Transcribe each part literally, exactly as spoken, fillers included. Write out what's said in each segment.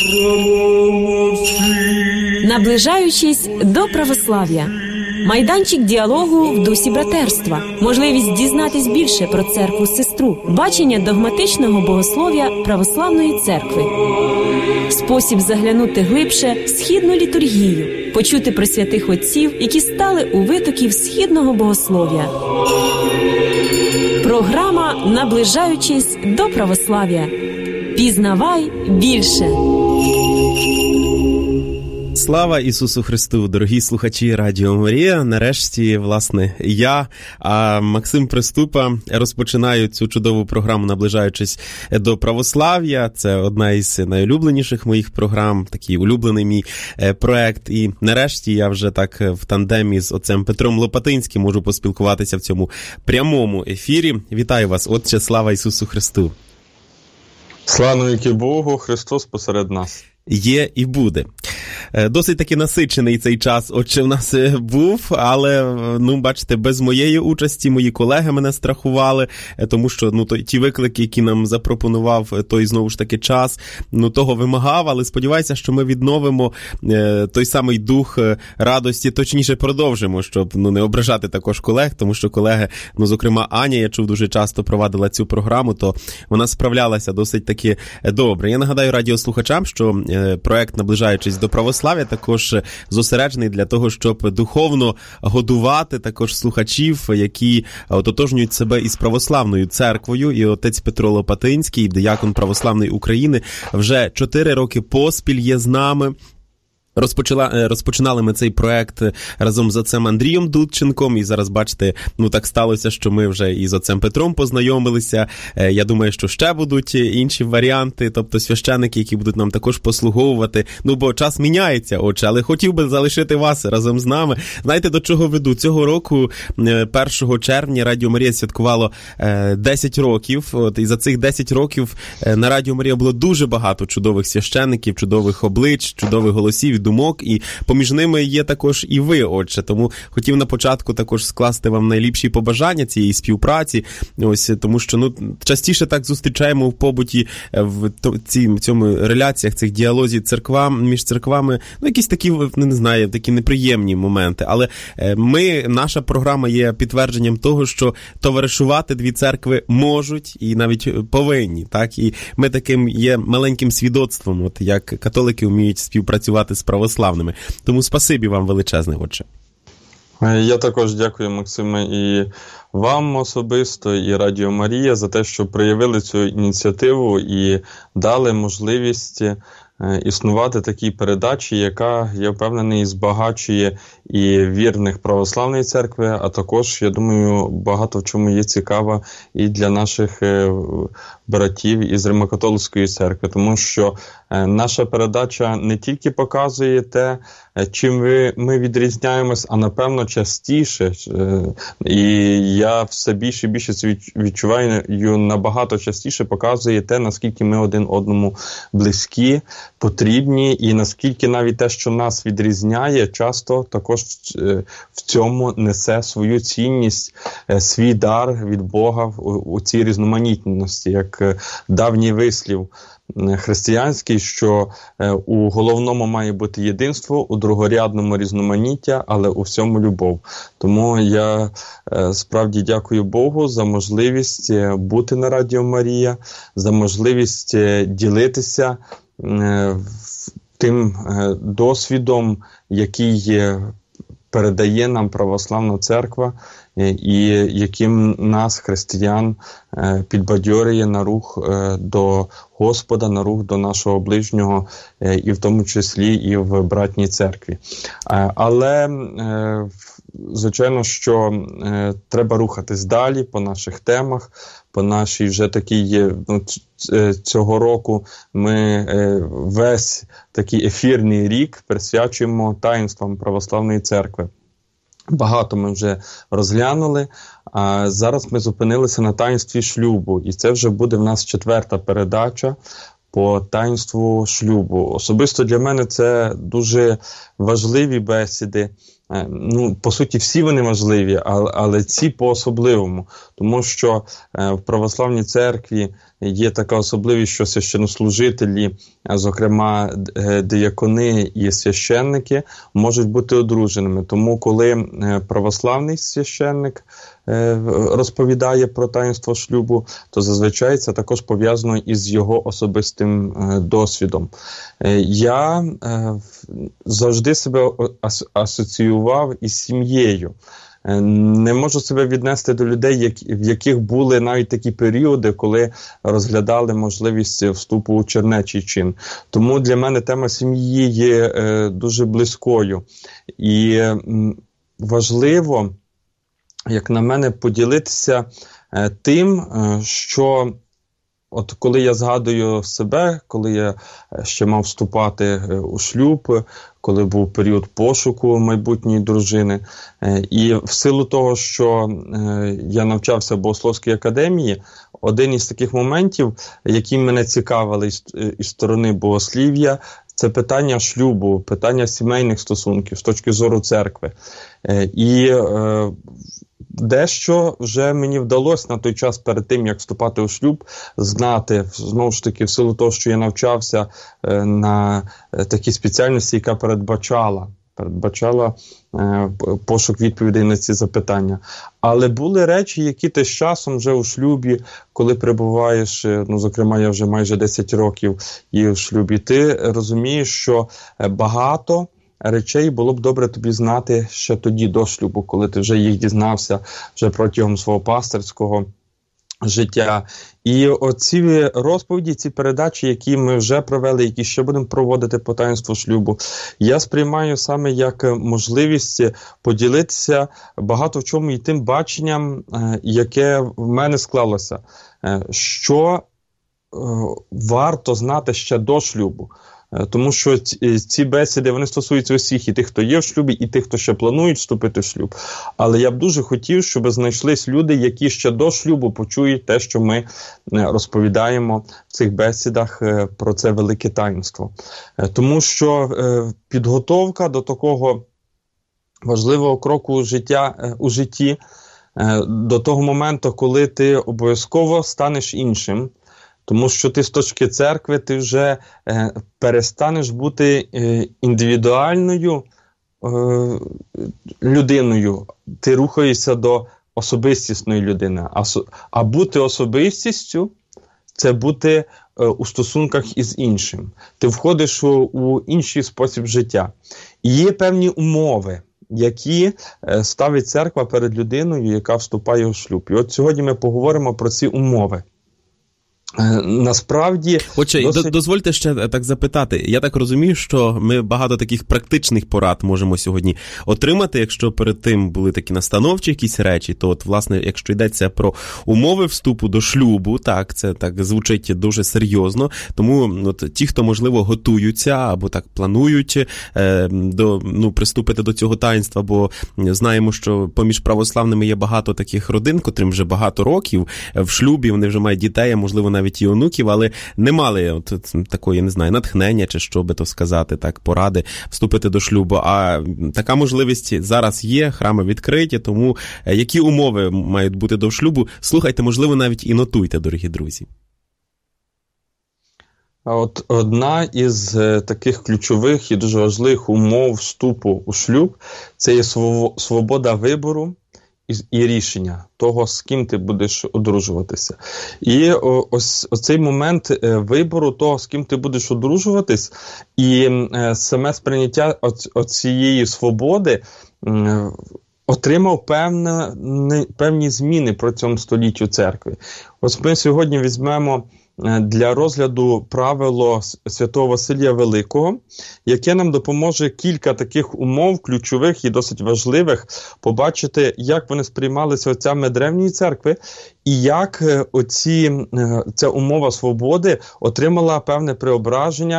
Наближаючись до православ'я. Майданчик діалогу в дусі братерства. Можливість дізнатись більше про церкву-сестру. Бачення догматичного богослов'я православної церкви. Спосіб заглянути глибше в східну літургію. Почути про святих отців, які стали у витоків східного богослов'я. Програма «Наближаючись до православ'я». Пізнавай більше. Слава Ісусу Христу, дорогі слухачі Радіо Марія. Нарешті, власне, я, а Максим Приступа, розпочинаю цю чудову програму «Наближаючись до православ'я». Це одна із найулюбленіших моїх програм, такий улюблений мій проект. І нарешті я вже так в тандемі з отцем Петром Лопатинським можу поспілкуватися в цьому прямому ефірі. Вітаю вас, Отче, слава Ісусу Христу. Слава навіки Богу, Христос посеред нас. Є і буде. Досить таки насичений цей час, отче, в нас був, але, ну, бачите, без моєї участі мої колеги мене страхували, тому що, ну, то, ті виклики, які нам запропонував той, знову ж таки, час, ну, того вимагав, але сподіваюся, що ми відновимо е, той самий дух радості, точніше продовжимо, щоб, ну, не ображати також колег, тому що колеги, ну, зокрема, Аня, я чув, дуже часто провадила цю програму, то вона справлялася досить таки добре. Я нагадаю радіослухачам, що е, проект «Наближаючись до православ'я» також зосереджений для того, щоб духовно годувати також слухачів, які ототожнюють себе із православною церквою. І отець Петро Лопатинський, диякон православної України, вже чотири роки поспіль є з нами. Розпочала, розпочинали ми цей проект разом з отцем Андрієм Дудченком, і зараз, бачите, ну так сталося, що ми вже і з отцем Петром познайомилися. Я думаю, що ще будуть інші варіанти, тобто священники, які будуть нам також послуговувати. Ну, бо час міняється, отче, але хотів би залишити вас разом з нами. Знаєте, до чого веду? Цього року, першого червня, Радіо Марія святкувало десять років. От, і за цих десять років на Радіо Марія було дуже багато чудових священників, чудових облич, чудових голосів, думок, і поміж ними є також і ви, отче. Тому хотів на початку також скласти вам найліпші побажання цієї співпраці. Ось, тому що, ну, частіше так зустрічаємо в побуті, в ці, цьому реляціях, цих діалозів церквам, між церквами, ну, якісь такі, не знаю, такі неприємні моменти. Але ми, наша програма є підтвердженням того, що товаришувати дві церкви можуть і навіть повинні, так? І ми таким є маленьким свідоцтвом, от як католики вміють співпрацювати з православними. Тому спасибі вам величезне, отче. Я також дякую, Максиме, і вам особисто, і Радіо Марія за те, що проявили цю ініціативу і дали можливість існувати такій передачі, яка, я впевнений, збагачує і вірних православної церкви, а також, я думаю, багато в чому є цікаво і для наших братів із Римо-католицької церкви, тому що наша передача не тільки показує те, чим ви, ми відрізняємось, а напевно частіше, і я все більше і більше це відчуваю, набагато частіше показує те, наскільки ми один одному близькі, потрібні, і наскільки навіть те, що нас відрізняє, часто також в цьому несе свою цінність, свій дар від Бога у цій різноманітності, як давній вислів християнський, що у головному має бути єдинство, у другорядному різноманіття, але у всьому любов. Тому я справді дякую Богу за можливість бути на Радіо Марія, за можливість ділитися тим досвідом, який передає нам православна церква, і яким нас, християн, підбадьорює на рух до Господа, на рух до нашого ближнього, і в тому числі і в братній церкві. Але, звичайно, що треба рухатись далі по наших темах, по нашій вже такій, ну, цього року ми весь такий ефірний рік присвячуємо таїнствам православної церкви. Багато ми вже розглянули, а зараз ми зупинилися на таїнстві шлюбу, і це вже буде в нас четверта передача по таїнству шлюбу. Особисто для мене це дуже важливі бесіди, ну, по суті, всі вони важливі, але, але ці по-особливому. Тому що в православній церкві є така особливість, що священнослужителі, зокрема диякони і священники, можуть бути одруженими. Тому коли православний священник розповідає про таїнство шлюбу, то зазвичай це також пов'язано із його особистим досвідом. Я завжди себе асоціював із сім'єю. Не можу себе віднести до людей, в яких були навіть такі періоди, коли розглядали можливість вступу у чернечий чин. Тому для мене тема сім'ї є дуже близькою. І важливо, як на мене, поділитися тим, що от коли я згадую себе, коли я ще мав вступати у шлюб, коли був період пошуку майбутньої дружини, і в силу того, що я навчався в Богословській академії, один із таких моментів, які мене цікавили із сторони богослів'я, це питання шлюбу, питання сімейних стосунків з точки зору церкви. І е, дещо вже мені вдалося на той час, перед тим, як вступати у шлюб, знати, знову ж таки, в силу того, що я навчався е, на такій спеціальності, яка передбачала, передбачала е, пошук відповідей на ці запитання. Але були речі, які ти з часом вже у шлюбі, коли перебуваєш, ну, зокрема, я вже майже десять років і в шлюбі, ти розумієш, що багато речей було б добре тобі знати ще тоді, до шлюбу, коли ти вже їх дізнався вже протягом свого пастирського життя. І оці розповіді, ці передачі, які ми вже провели, які ще будемо проводити по таїнству шлюбу, я сприймаю саме як можливість поділитися багато в чому і тим баченням, яке в мене склалося, що варто знати ще до шлюбу. Тому що ці бесіди, вони стосуються усіх, і тих, хто є в шлюбі, і тих, хто ще планують вступити в шлюб. Але я б дуже хотів, щоб знайшлись люди, які ще до шлюбу почують те, що ми розповідаємо в цих бесідах про це велике таїнство. Тому що підготовка до такого важливого кроку у, життя, у житті, до того моменту, коли ти обов'язково станеш іншим, тому що ти з точки церкви, ти вже е, перестанеш бути е, індивідуальною е, людиною. Ти рухаєшся до особистісної людини. А, а бути особистістю – це бути е, у стосунках із іншим. Ти входиш у, у інший спосіб життя. І є певні умови, які е, ставить церква перед людиною, яка вступає у шлюб. І от сьогодні ми поговоримо про ці умови. Насправді... Отже, досить... дозвольте ще так запитати. Я так розумію, що ми багато таких практичних порад можемо сьогодні отримати. Якщо перед тим були такі настановчі якісь речі, то от, власне, якщо йдеться про умови вступу до шлюбу, так, це так звучить дуже серйозно. Тому от, ті, хто, можливо, готуються або так планують е, до, ну, приступити до цього таїнства, бо знаємо, що поміж православними є багато таких родин, котрим вже багато років в шлюбі, вони вже мають дітей, а можливо, навіть навіть і онуків, але не мали от, такої, не знаю, натхнення, чи що би то сказати, так, поради вступити до шлюбу. А така можливість зараз є, храми відкриті, тому які умови мають бути до шлюбу, слухайте, можливо, навіть і нотуйте, дорогі друзі. А от одна із е, таких ключових і дуже важливих умов вступу у шлюб – це є свобода вибору і рішення того, з ким ти будеш одружуватися. І ось оцей момент вибору того, з ким ти будеш одружуватись, і саме сприйняття оцієї свободи отримав певне, певні зміни протягом століть у церкві. Ось ми сьогодні візьмемо для розгляду правило святого Василія Великого, яке нам допоможе кілька таких умов, ключових і досить важливих, побачити, як вони сприймалися отцями древньої церкви, і як оці, ця умова свободи отримала певне преображення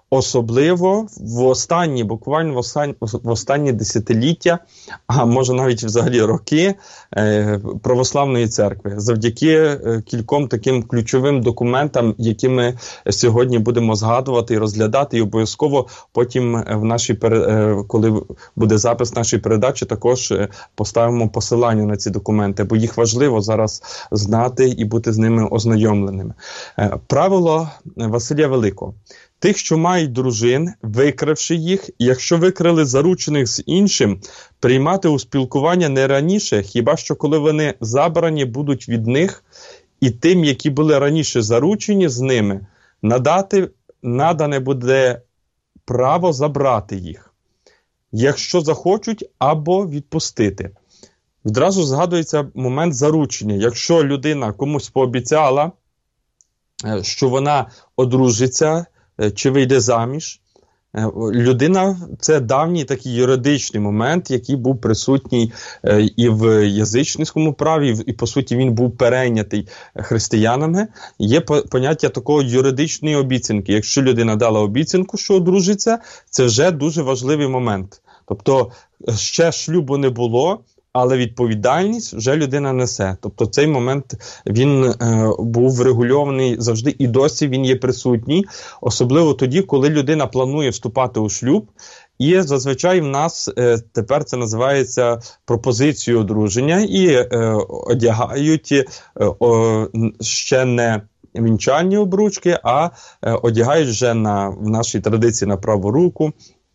особливо в останні, буквально в останні, в останні десятиліття, а може навіть взагалі роки е, православної церкви, завдяки е, кільком таким ключовим документам, які ми сьогодні будемо згадувати і розглядати, і обов'язково потім в нашій, е, коли буде запис нашої передачі, також е, поставимо посилання на ці документи, бо їх важливо зараз знати і бути з ними ознайомленими. Е, правило Василія Великого. Тих, що мають дружин, викравши їх, якщо викрали заручених з іншим, приймати у спілкування не раніше, хіба що коли вони забрані будуть від них, і тим, які були раніше заручені з ними, надати, надане буде право забрати їх, якщо захочуть, або відпустити. Відразу згадується момент заручення. Якщо людина комусь пообіцяла, що вона одружиться, чи вийде заміж, людина – це давній такий юридичний момент, який був присутній і в язичницькому праві, і, по суті, він був перейнятий християнами. Є поняття такого юридичної обіцянки. Якщо людина дала обіцянку, що одружиться, це вже дуже важливий момент. Тобто, ще шлюбу не було, але відповідальність вже людина несе. Тобто цей момент, він е, був врегульований завжди, і досі він є присутній, особливо тоді, коли людина планує вступати у шлюб. І зазвичай в нас е, тепер це називається пропозицією одруження, і е, одягають е, о, ще не вінчальні обручки, а е, одягають вже на, в нашій традиції на праву руку,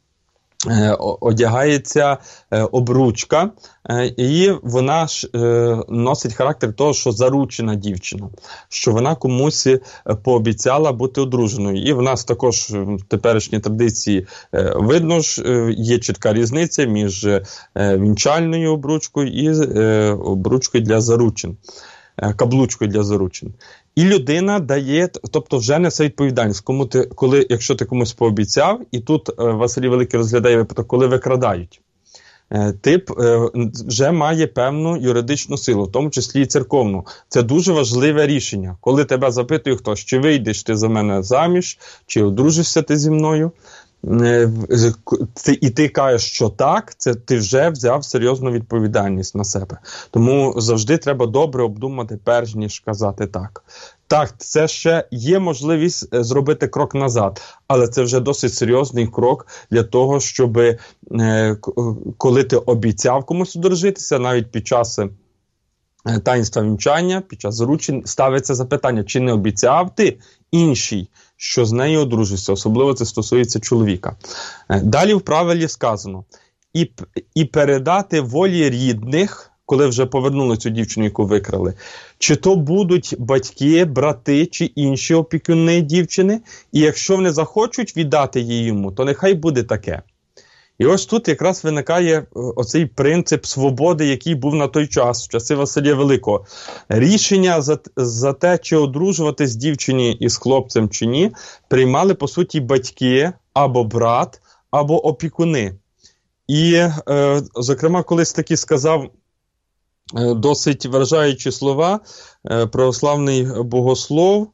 одягається обручка, і вона ж носить характер того, що заручена дівчина, що вона комусь пообіцяла бути одруженою. І в нас також в теперішній традиції видно ж, є чітка різниця між вінчальною обручкою і обручкою для заручин, каблучкою для заручин. І людина дає, тобто вже несе відповідальність, кому ти, коли, якщо ти комусь пообіцяв, і тут е, Василій Великий розглядає випадок, коли викрадають. Е, тип е, вже має певну юридичну силу, в тому числі і церковну. Це дуже важливе рішення. Коли тебе запитує хтось, чи вийдеш ти за мене заміж, чи одружишся ти зі мною, е, ти, і ти кажеш, що так, це ти вже взяв серйозну відповідальність на себе. Тому завжди треба добре обдумати, перш ніж казати так. Так, це ще є можливість зробити крок назад, але це вже досить серйозний крок для того, щоб е, коли ти обіцяв комусь одружитися, навіть під час е, таїнства вінчання, під час заручень, ставиться запитання, чи не обіцяв ти іншій, що з нею одружишся, особливо це стосується чоловіка. Е, далі в правилі сказано, і, і передати волі рідних, коли вже повернули цю дівчину, яку викрали, чи то будуть батьки, брати, чи інші опікуни дівчини, і якщо вони захочуть віддати її йому, то нехай буде таке. І ось тут якраз виникає оцей принцип свободи, який був на той час, в часи Василія Великого. Рішення за, за те, чи одружуватись дівчині із хлопцем чи ні, приймали, по суті, батьки, або брат, або опікуни. І, е, зокрема, колись таки сказав досить вражаючі слова православний богослов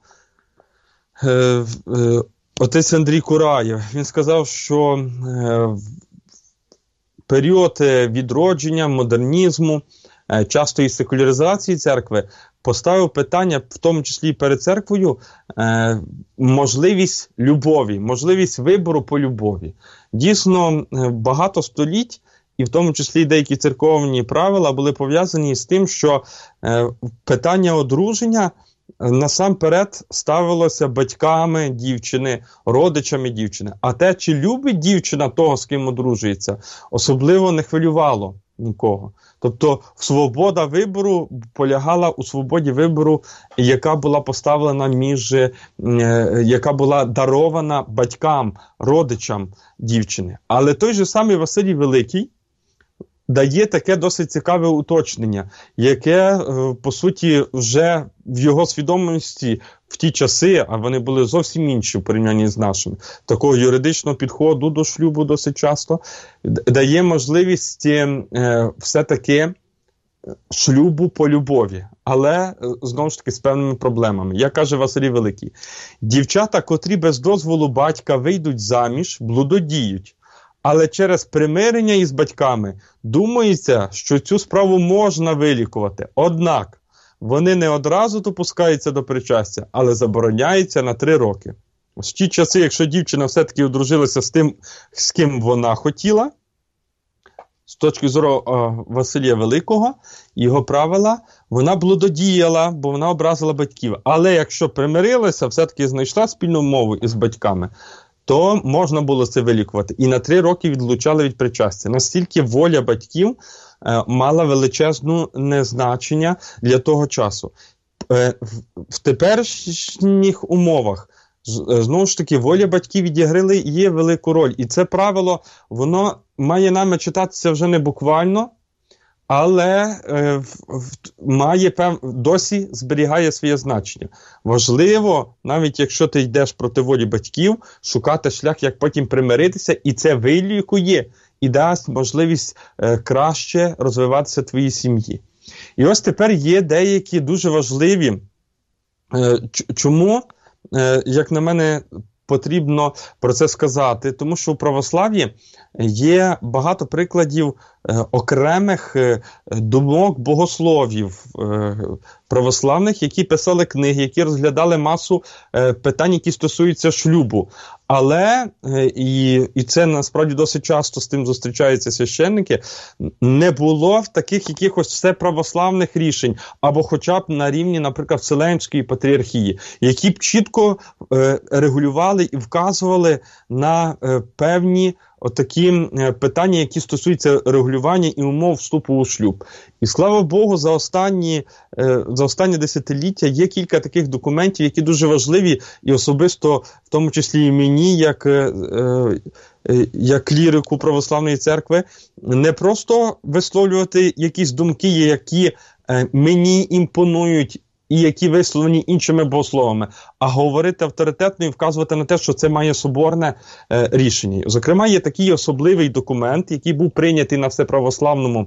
отець Андрій Кураєв. Він сказав, що в період відродження, модернізму, частої секуляризації церкви поставив питання, в тому числі перед церквою, можливість любові, можливість вибору по любові. Дійсно, багато століть, і в тому числі деякі церковні правила були пов'язані з тим, що е, питання одруження насамперед ставилося батьками дівчини, родичами дівчини. А те, чи любить дівчина того, з ким одружується, особливо не хвилювало нікого. Тобто свобода вибору полягала у свободі вибору, яка була поставлена між, е, яка була дарована батькам, родичам дівчини. Але той же самий Василій Великий дає таке досить цікаве уточнення, яке, по суті, вже в його свідомості в ті часи, а вони були зовсім інші в порівнянні з нашими, такого юридичного підходу до шлюбу досить часто, дає можливість е, все-таки шлюбу по любові, але, знову ж таки, з певними проблемами. Як каже Василій Великий, дівчата, котрі без дозволу батька вийдуть заміж, блудодіють, але через примирення із батьками думається, що цю справу можна вилікувати. Однак, вони не одразу допускаються до причастя, але забороняються на три роки. В ті часи, якщо дівчина все-таки одружилася з тим, з ким вона хотіла, з точки зору о, Василія Великого, його правила, вона блудодіяла, бо вона образила батьків. Але якщо примирилася, все-таки знайшла спільну мову із батьками, то можна було це вилікувати. І на три роки відлучали від причастя. Настільки воля батьків е, мала величезне значення для того часу. Е, в, в теперішніх умовах, знову ж таки, воля батьків відіграли є велику роль. І це правило, воно має нами читатися вже не буквально, але е, в, в, має пев, досі зберігає своє значення. Важливо, навіть якщо ти йдеш проти волі батьків, шукати шлях, як потім примиритися, і це вилікує, і дасть можливість е, краще розвиватися твоїй сім'ї. І ось тепер є деякі дуже важливі, е, чому, е, як на мене, потрібно про це сказати, тому що у православ'ї є багато прикладів е, окремих е, думок богословів е, православних, які писали книги, які розглядали масу е, питань, які стосуються шлюбу. Але, е, і, і це насправді досить часто з тим зустрічаються священники, не було в таких якихось всеправославних рішень, або хоча б на рівні, наприклад, Вселенської патріархії, які б чітко е, регулювали і вказували на е, певні отакі е, питання, які стосуються регулювання і умов вступу у шлюб. І слава Богу, за останні, е, за останні десятиліття є кілька таких документів, які дуже важливі, і особисто, в тому числі і мені, як, е, е, як клірику православної церкви, не просто висловлювати якісь думки, які е, мені імпонують, і які висловлені іншими богословами, а говорити авторитетно і вказувати на те, що це має соборне е, рішення. Зокрема, є такий особливий документ, який був прийнятий на Всеправославному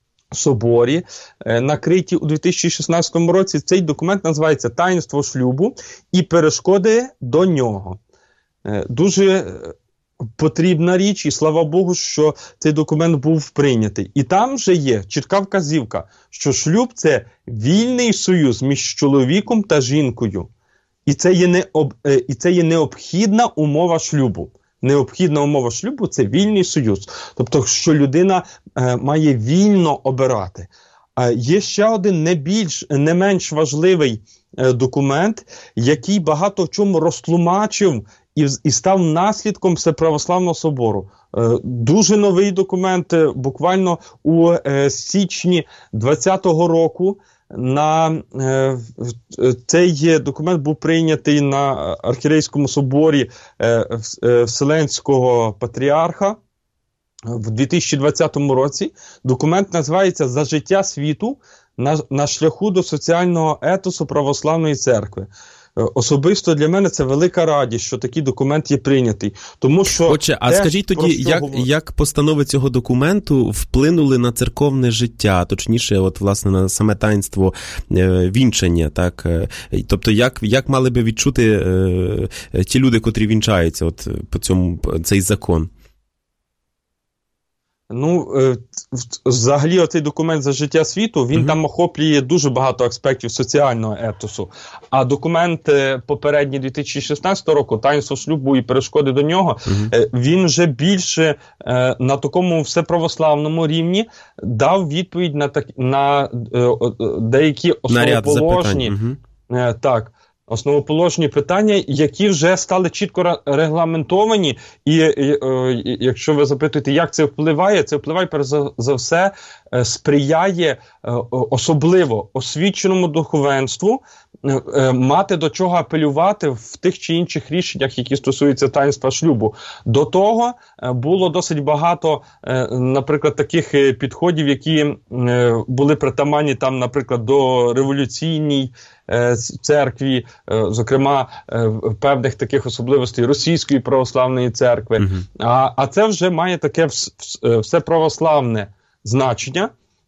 соборі е, на Криті у дві тисячі шістнадцятому році. Цей документ називається «Таїнство шлюбу і перешкоди до нього». Е, дуже потрібна річ, і слава Богу, що цей документ був прийнятий. І там вже є чітка вказівка, що шлюб – це вільний союз між чоловіком та жінкою. І це є, не об, і це є необхідна умова шлюбу. Необхідна умова шлюбу – це вільний союз. Тобто, що людина е, має вільно обирати. Е, є ще один не більш, не менш важливий е, документ, який багато в чому розтлумачив і, і став наслідком Всеправославного собору. Е, дуже новий документ, е, буквально у е, січні двадцятого року. На е, цей документ був прийнятий на Архірейському соборі е, е, Вселенського патріарха в дві тисячі двадцятому році. Документ називається «За життя світу на, на шляху до соціального етосу православної церкви». Особисто для мене це велика радість, що такий документ є прийнятий. Тому що Отже, а скажіть тоді, як, як постанови цього документу вплинули на церковне життя, точніше, от, власне, на саме таїнство е, вінчання, так? Тобто, як, як мали би відчути е, ті люди, котрі вінчаються, от, по цьому, цей закон? Ну, взагалі, оцей документ «За життя світу», він mm-hmm. там охоплює дуже багато аспектів соціального етосу. А документ попередній дві тисячі шістнадцятого року «Таїнство шлюбу і перешкоди до нього», mm-hmm. він вже більше на такому всеправославному рівні дав відповідь на, так, на деякі основоположні... Mm-hmm. Так, основоположні питання, які вже стали чітко регламентовані, і, і, і, і якщо ви запитуєте, як це впливає, це впливає, перш за, за все, сприяє особливо освіченому духовенству мати до чого апелювати в тих чи інших рішеннях, які стосуються таїнства шлюбу. До того було досить багато, наприклад, таких підходів, які були притаманні там, наприклад, до революційній церкві, зокрема, певних таких особливостей Російської православної церкви. Mm-hmm. А, а це вже має таке вс, вс, все православне значення.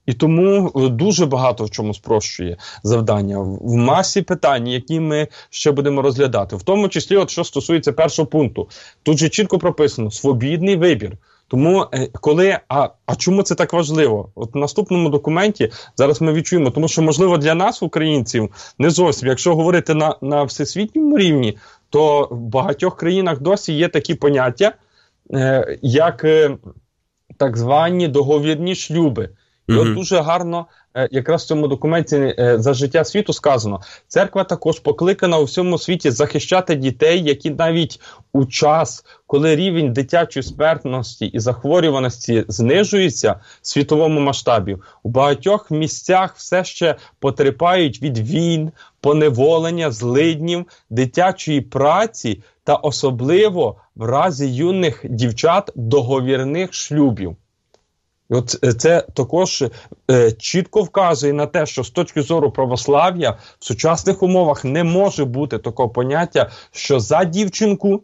І тому дуже багато в чому спрощує завдання. В масі питань, які ми ще будемо розглядати. В тому числі, от що стосується першого пункту. Тут же чітко прописано «свобідний вибір». Тому, коли, а, а чому це так важливо? От в наступному документі зараз ми відчуємо, тому що, можливо, для нас, українців, не зовсім. Якщо говорити на, на всесвітньому рівні, то в багатьох країнах досі є такі поняття, е, як е, так звані договірні шлюби. І mm-hmm. от дуже гарно е, якраз в цьому документі е, «За життя світу» сказано, церква також покликана у всьому світі захищати дітей, які навіть у час, коли рівень дитячої смертності і захворюваності знижується в світовому масштабі, у багатьох місцях все ще потерпають від війн, поневолення, злиднів, дитячої праці та особливо в разі юних дівчат договірних шлюбів. І от це також е, чітко вказує на те, що з точки зору православ'я в сучасних умовах не може бути такого поняття, що за дівчинку,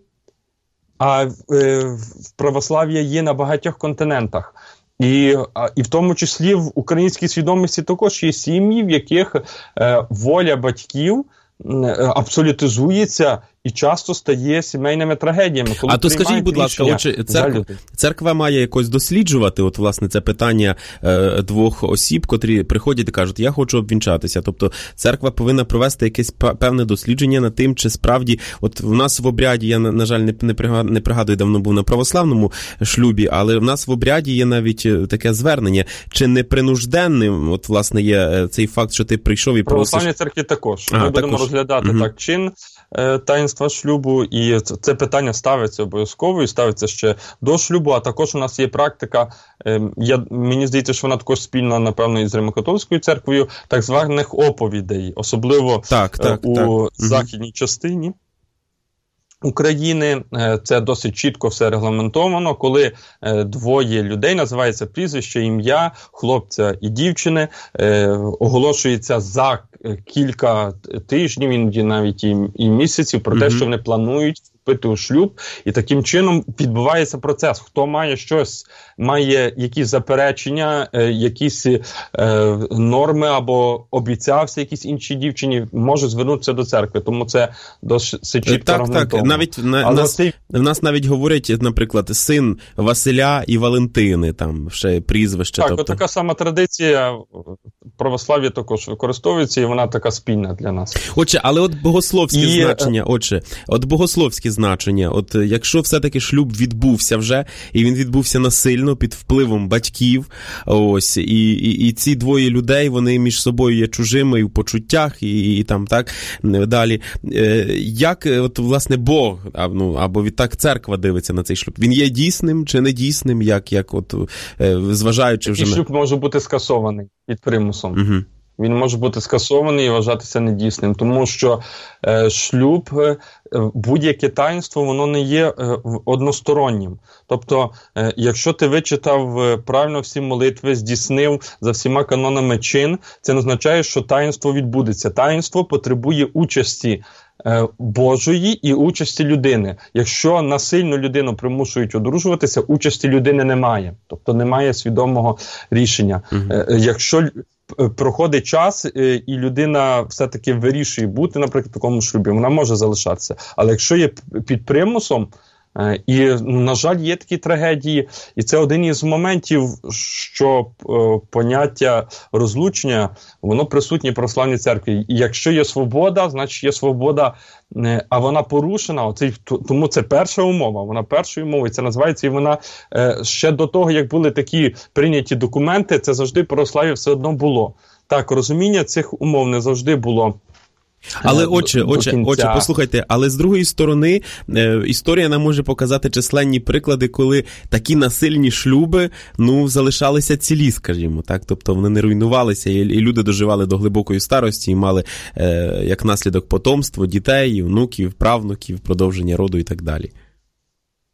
а е, в православ'я є на багатьох континентах. І, а, і в тому числі в українській свідомості також є сім'ї, в яких е, воля батьків е, абсолютизується і часто стає сімейними трагедіями. Коли а то скажіть, будь ласка, отже, церква, церква має якось досліджувати, от, власне, це питання е, двох осіб, котрі приходять і кажуть, я хочу обвінчатися. Тобто церква повинна провести якесь певне дослідження над тим, чи справді, от в нас в обряді, я, на, на жаль, не, не, пригадую, не пригадую, давно був на православному шлюбі, але в нас в обряді є навіть таке звернення, чи непринужденним, от, власне, є цей факт, що ти прийшов і просиш... В православній церкві також. Ми а, будемо також. розглядати угу. так чин е, таїнства шлюбу, і це питання ставиться обов'язково, і ставиться ще до шлюбу, а також у нас є практика, е, я, мені здається, що вона також спільна, напевно, із Римо-католицькою церквою, так званих оповідей, особливо так, так, е, у так. західній угу. частині України. Це досить чітко все регламентовано, коли е, двоє людей, називається прізвище, ім'я хлопця і дівчини, е, оголошується за кілька тижнів, іноді навіть і, і місяців, про mm-hmm. те, що вони планують вступити у шлюб, і таким чином відбувається процес. Хто має щось, має якісь заперечення, е, якісь е, норми або обіцявся якійсь іншій дівчині, може звернутися до церкви. Тому це досить чітко так, регламентовано. Так, навіть на, нас, цей... в нас навіть говорять, наприклад, син Василя і Валентини, там ще прізвище. Так, тобто... от така сама традиція православ'я також використовується, і вона така спільна для нас. Отже, але от богословське і... значення, отже, от богословське значення, от якщо все-таки шлюб відбувся вже, і він відбувся насильно, під впливом батьків, ось, і, і, і ці двоє людей, вони між собою є чужими і в почуттях, і, і там, так, далі. Як, от, власне, Бог, а, ну, або відтак церква дивиться на цей шлюб? Він є дійсним чи не дійсним, як, як от, зважаючи вже... Такий шлюб може бути скасований під примусом. Угу. Він може бути скасований і вважатися недійсним, тому що е, шлюб, е, будь-яке таїнство, воно не є е, одностороннім. Тобто, е, якщо ти вичитав е, правильно всі молитви, здійснив за всіма канонами чин, це не означає, що таїнство відбудеться. Таїнство потребує участі е, Божої і участі людини. Якщо насильно людину примушують одружуватися, участі людини немає. Тобто немає свідомого рішення. Угу. Е, якщо проходить час, і людина все-таки вирішує бути, наприклад, в такому шлюбі, вона може залишатися. Але якщо є під примусом, і, на жаль, є такі трагедії, і це один із моментів, що поняття розлучення, воно присутнє в православній церкві. І якщо є свобода, значить є свобода, а вона порушена, оце, тому це перша умова, вона першою умовою, це називається, і вона ще до того, як були такі прийняті документи, це завжди в православ'ї все одно було. Так, розуміння цих умов не завжди було. Але, отче, отче, отче, послухайте, але з другої сторони, е, історія нам може показати численні приклади, коли такі насильні шлюби, ну, залишалися цілі, скажімо, так, тобто вони не руйнувалися, і, і люди доживали до глибокої старості, і мали, е, як наслідок, потомство, дітей, внуків, правнуків, продовження роду і так далі.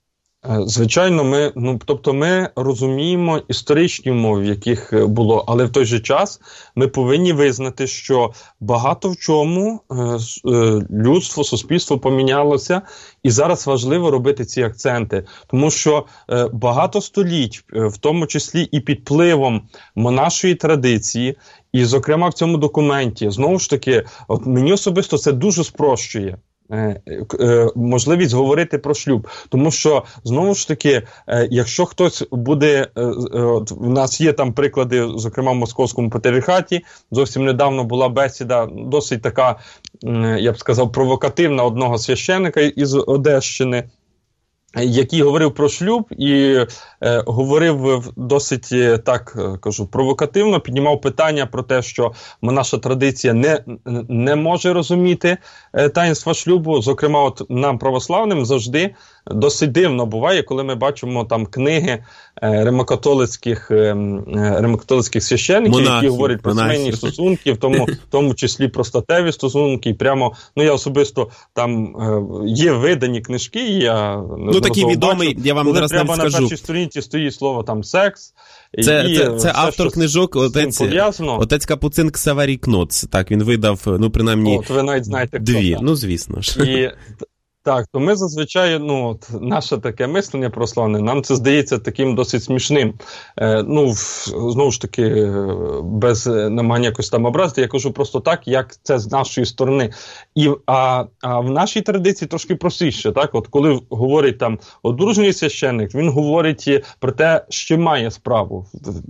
Звичайно, ми, ну, тобто ми розуміємо історичні умови, в яких було, але в той же час ми повинні визнати, що багато в чому е, е, людство, суспільство помінялося, і зараз важливо робити ці акценти, тому що е, багато століть, е, в тому числі і під впливом монашої традиції, і, зокрема, в цьому документі, знову ж таки, от мені особисто це дуже спрощує можливість говорити про шлюб. Тому що, знову ж таки, якщо хтось буде, у нас є там приклади, зокрема в Московському патріархаті, зовсім недавно була бесіда, досить така, я б сказав, провокативна одного священика із Одещини, який говорив про шлюб і е, говорив досить, так кажу, провокативно, піднімав питання про те, що наша традиція не, не може розуміти е, таїнства шлюбу. Зокрема, от нам, православним, завжди досить дивно буває, коли ми бачимо там книги е, римокатолицьких, е, римокатолицьких священників, монахи, які говорять про сімейні стосунки, в тому, в тому числі про статеві стосунки. І прямо, ну я особисто, там е, є видані книжки, я ну, такий відомий, я вам зараз прямо скажу. На першій сторінці стоїть слово там секс. Це, і, це, це все, автор книжок, отець, отець Капуцин Ксаверій Кноц. Так, він видав, ну, принаймні, от, ви навіть знаєте, дві. Хто, ну, звісно ж. І, так, то ми зазвичай, ну, от, наше таке мислення православне, нам це здається таким досить смішним. Е, ну, знову ж таки, без намагання якось там образити, я кажу просто так, як це з нашої сторони. І, а, а в нашій традиції трошки простіше, так, от коли говорить там одружений священник, він говорить про те, що має справу.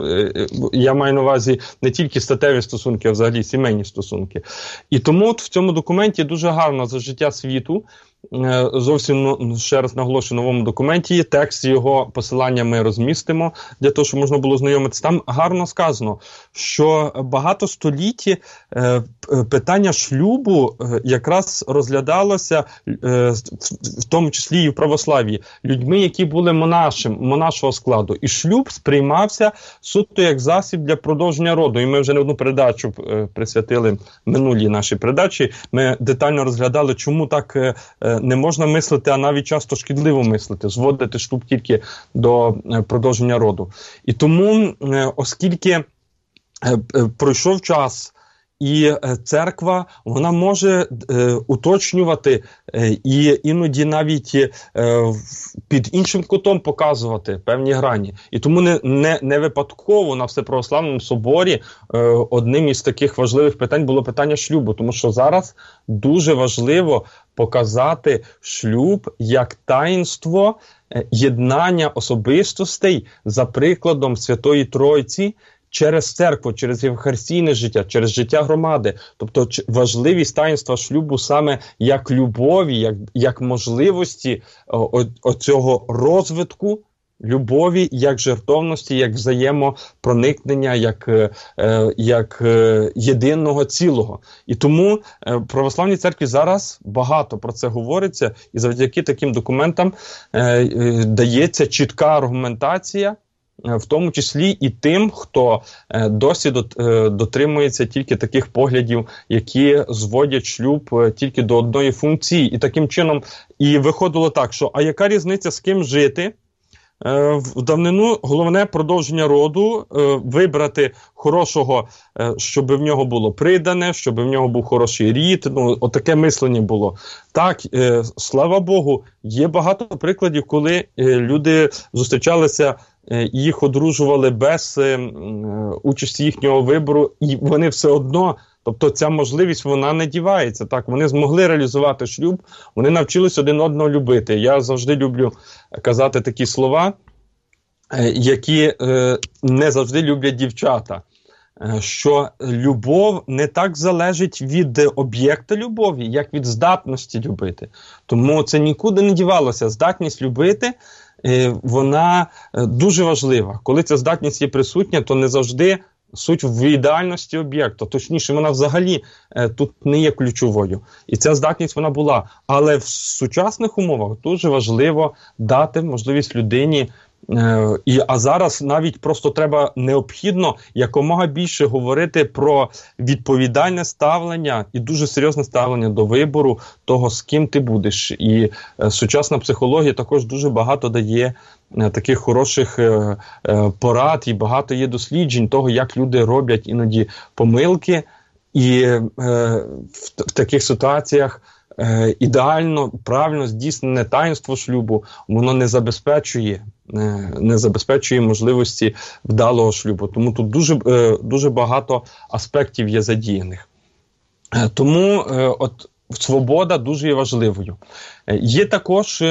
Я маю на увазі не тільки статеві стосунки, а взагалі сімейні стосунки. І тому от в цьому документі дуже гарно за життя світу, зовсім, ну, ще раз наголошую, в новому документі є текст, його посилання ми розмістимо, для того, щоб можна було знайомитися. Там гарно сказано, що багато століть е, питання шлюбу е, якраз розглядалося, е, в тому числі і в православ'ї, людьми, які були монашим, монашого складу. І шлюб сприймався суто як засіб для продовження роду. І ми вже не одну передачу е, присвятили минулій нашій передачі. Ми детально розглядали, чому так е, не можна мислити, а навіть часто шкідливо мислити, зводити шлюб тільки до продовження роду. І тому, оскільки пройшов час, і церква, вона може е, уточнювати е, і іноді навіть е, під іншим кутом показувати певні грані. І тому не, не, не випадково на Всеправославному соборі е, одним із таких важливих питань було питання шлюбу, тому що зараз дуже важливо показати шлюб як таїнство е, єднання особистостей за прикладом Святої Тройці, через церкву, через євхаристійне життя, через життя громади. Тобто важливість таїнства шлюбу саме як любові, як, як можливості о, о, цього розвитку любові, як жертовності, як взаємопроникнення, як, е, як е, єдиного цілого. І тому е, в православній церкві зараз багато про це говориться, і завдяки таким документам е, е, дається чітка аргументація, в тому числі і тим, хто е, досі дот, е, дотримується тільки таких поглядів, які зводять шлюб е, тільки до одної функції. І таким чином і виходило так, що а яка різниця, з ким жити? Е, в давнину головне продовження роду, е, вибрати хорошого, е, щоб в нього було придане, щоб в нього був хороший рід. Ну, отаке мислення було. Так, е, слава Богу, є багато прикладів, коли е, люди зустрічалися, їх одружували без е, участі їхнього вибору, і вони все одно, тобто ця можливість, вона не дівається. Так, вони змогли реалізувати шлюб, вони навчились один одного любити. Я завжди люблю казати такі слова, е, які е, не завжди люблять дівчата. Що любов не так залежить від об'єкта любові, як від здатності любити. Тому це нікуди не дівалося. Здатність любити, вона дуже важлива. Коли ця здатність є присутня, то не завжди суть в ідеальності об'єкту. Точніше, вона взагалі тут не є ключовою. І ця здатність, вона була. Але в сучасних умовах дуже важливо дати можливість людині І, а зараз навіть просто треба необхідно якомога більше говорити про відповідальне ставлення і дуже серйозне ставлення до вибору того, з ким ти будеш. І е, сучасна психологія також дуже багато дає е, таких хороших е, е, порад, і багато є досліджень того, як люди роблять іноді помилки. І е, в, в таких ситуаціях е, ідеально, правильно здійснене таїнство шлюбу, воно не забезпечує не забезпечує можливості вдалого шлюбу. Тому тут дуже, дуже багато аспектів є задіяних. Тому от свобода дуже є важливою. Є також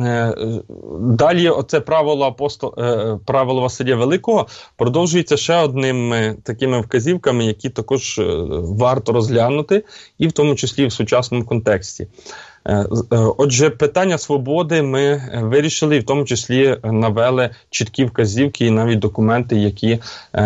далі оце правило, апостол, правило Василія Великого продовжується ще одними такими вказівками, які також варто розглянути, і в тому числі в сучасному контексті. Отже, питання свободи ми вирішили, і в тому числі навели чіткі вказівки і навіть документи, які,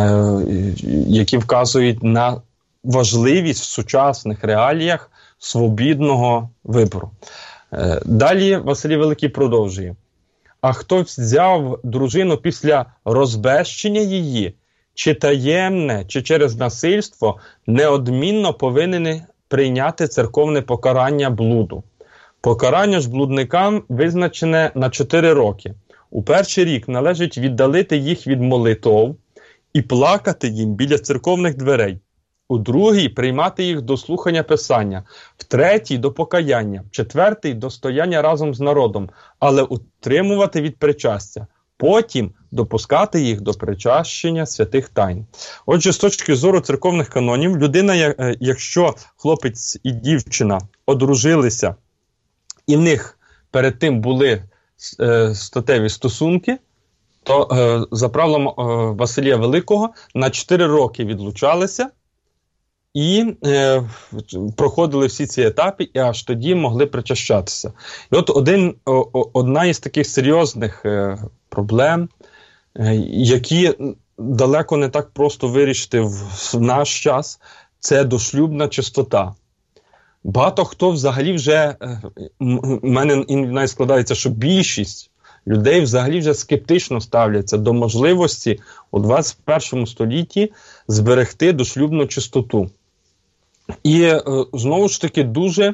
які вказують на важливість в сучасних реаліях свобідного вибору. Далі Василій Великий продовжує. А хто взяв дружину після розбещення її, чи таємне, чи через насильство, неодмінно повинен прийняти церковне покарання блуду. Покарання ж блудникам визначене на чотири роки. У перший рік належить віддалити їх від молитов і плакати їм біля церковних дверей. У другий – приймати їх до слухання Писання. В третій – до покаяння. В четвертий – до стояння разом з народом, але утримувати від причастя. Потім допускати їх до причащення святих тайн. Отже, з точки зору церковних канонів, людина, якщо хлопець і дівчина одружилися, і в них перед тим були е, статеві стосунки, то е, за правилом е, Василія Великого на чотири роки відлучалися і е, проходили всі ці етапи, і аж тоді могли причащатися. І от один, о, одна із таких серйозних е, проблем, е, які далеко не так просто вирішити в, в наш час, це дошлюбна чистота. Багато хто взагалі вже, в мене навіть складається, що більшість людей взагалі вже скептично ставляться до можливості у двадцять першому столітті зберегти дошлюбну чистоту. І знову ж таки дуже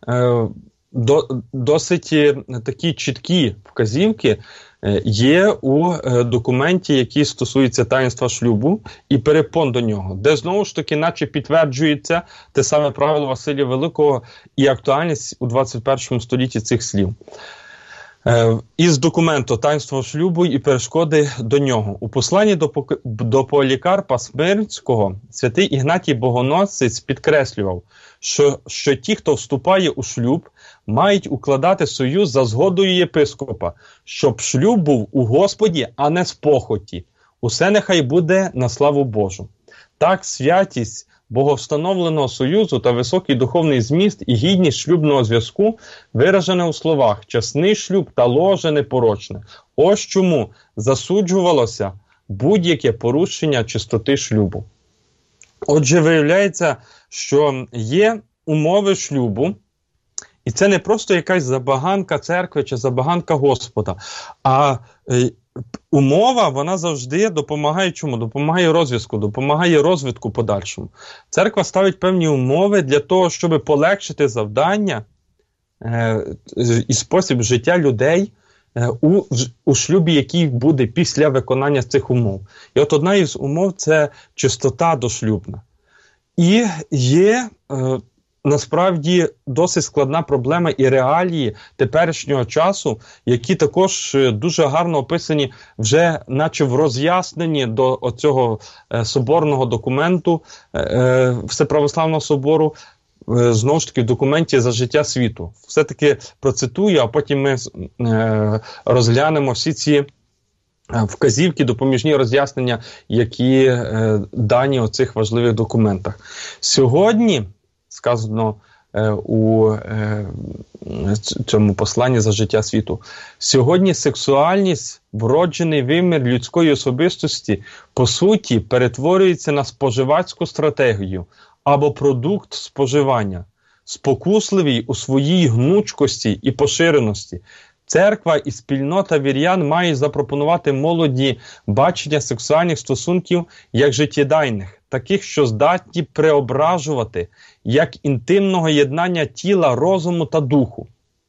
до, досить такі чіткі вказівки є у документі, який стосується таїнства шлюбу і перепон до нього, де знову ж таки наче підтверджується те саме правило Василія Великого і актуальність у двадцять першому столітті цих слів. Із документу «Таїнство шлюбу і перешкоди до нього». У посланні до, до Полікарпа Смирнського святий Ігнатій Богоносець підкреслював, що, що ті, хто вступає у шлюб, мають укладати союз за згодою єпископа, щоб шлюб був у Господі, а не з похоті. Усе нехай буде на славу Божу. Так святість боговстановленого союзу та високий духовний зміст і гідність шлюбного зв'язку виражена у словах «чесний шлюб та ложе непорочне». Ось чому засуджувалося будь-яке порушення чистоти шлюбу. Отже, виявляється, що є умови шлюбу, і це не просто якась забаганка церкви чи забаганка Господа, а е, умова, вона завжди допомагає чому? Допомагає розв'язку, допомагає розвитку подальшому. Церква ставить певні умови для того, щоб полегшити завдання е, і спосіб життя людей е, у, у шлюбі, який буде після виконання цих умов. І от одна із умов – це чистота дошлюбна. І є е, насправді досить складна проблема і реалії теперішнього часу, які також дуже гарно описані вже наче в роз'ясненні до оцього е, соборного документу е, Всеправославного собору, е, знову ж таки в документі «За життя світу». Все-таки процитую, а потім ми е, розглянемо всі ці вказівки, допоміжні роз'яснення, які е, дані у цих важливих документах. Сьогодні, сказано е, у е, цьому посланні «За життя світу», сьогодні сексуальність, вроджений вимір людської особистості, по суті, перетворюється на споживацьку стратегію або продукт споживання, спокусливий у своїй гнучкості і поширеності. Церква і спільнота вірян мають запропонувати молоді бачення сексуальних стосунків як життєдайних, таких, що здатні преображувати, як інтимного єднання тіла, розуму та духу.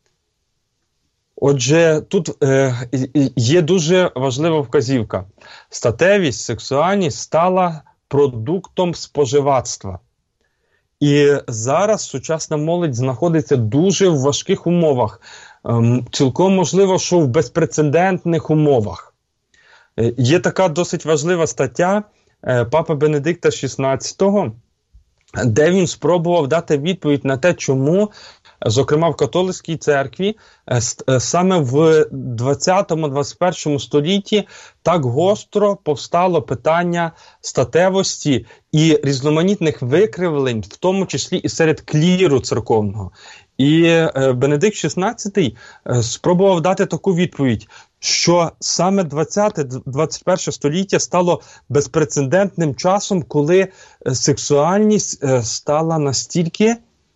Отже, тут е, є дуже важлива вказівка. Статевість, сексуальність стала продуктом споживацтва. І зараз сучасна молодь знаходиться дуже в важких умовах. Ем, цілком можливо, що в безпрецедентних умовах. Е, є така досить важлива стаття е, Папи Бенедикта шістнадцятого, де він спробував дати відповідь на те, чому, зокрема в католицькій церкві, саме в двадцятому-двадцять першому столітті так гостро повстало питання статевості і різноманітних викривлень, в тому числі і серед кліру церковного. І Бенедикт шістнадцятий спробував дати таку відповідь, що саме двадцяте-двадцять перше століття стало безпрецедентним часом, коли сексуальність стала настільки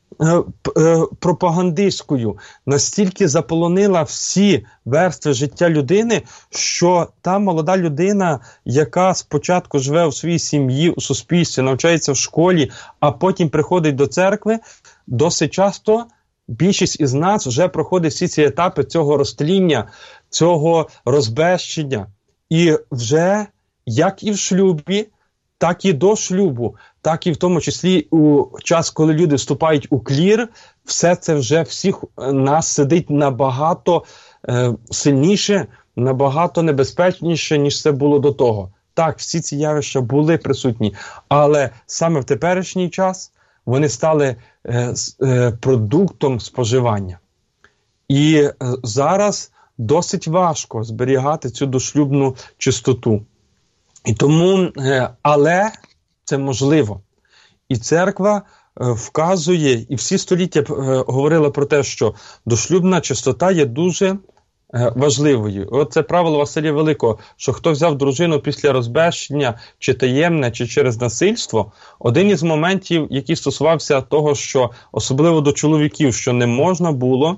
пропагандистською, настільки заполонила всі верстви життя людини, що та молода людина, яка спочатку живе у своїй сім'ї, у суспільстві, навчається в школі, а потім приходить до церкви, досить часто більшість із нас вже проходить всі ці етапи цього розтління, цього розбещення. І вже, як і в шлюбі, так і до шлюбу, так і в тому числі у час, коли люди вступають у клір, все це вже всіх нас сидить набагато е, сильніше, набагато небезпечніше, ніж це було до того. Так, всі ці явища були присутні, але саме в теперішній час вони стали е, е, продуктом споживання. І е, зараз досить важко зберігати цю дошлюбну чистоту. І тому, е, але це можливо. І церква е, вказує, і всі століття е, говорила про те, що дошлюбна чистота є дуже е, важливою. От це правило Василія Великого, що хто взяв дружину після розбещення, чи таємне, чи через насильство, один із моментів, який стосувався того, що особливо до чоловіків, що не можна було